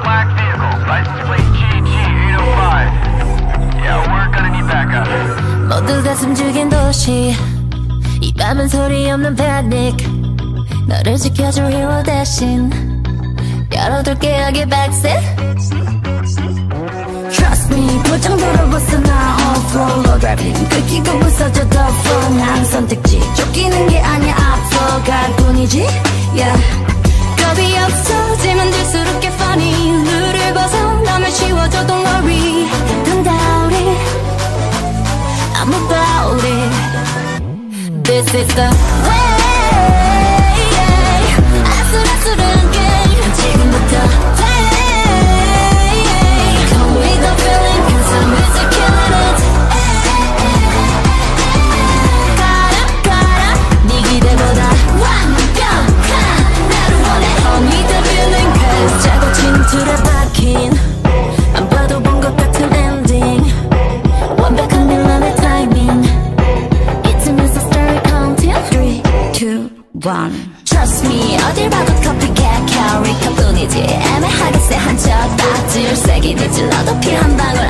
black vehicle, license plate GG805. Yeah, we're gonna need backup. 모두 가슴 죽인 도시 이 밤은 소리 없는 패닉 너를 지켜줄 hero 대신 열어둘게 여기 backseat Trust me 포장도로 벗어나 All-flow low driving 긁히고 부서져 the flow 난 선택지 쫓기는 게 아니야 앞서갈 뿐이지 yeah. 겁이 없어지면 들수록 get funny 룰을 벗어나면 쉬워져 don't worry 간다 우리 I'm about it This is the way 아슬아슬한 게임 지금부터 play Come with the feeling cause I'm busy killing it 가라 네 기대보다 완벽한 나를 원해 Come with the feeling cause 짜고 진툴에 박힌 안 봐도 본 것 같은 엔딩 완벽한 빌런의 타이밍 잊으면서 story counting 3, 2, 1 Trust me 어딜 봐도 copycat calorie 값뿐이지 애매하게 쎄한 척 딱지를 세게 내질러도 피 한 방울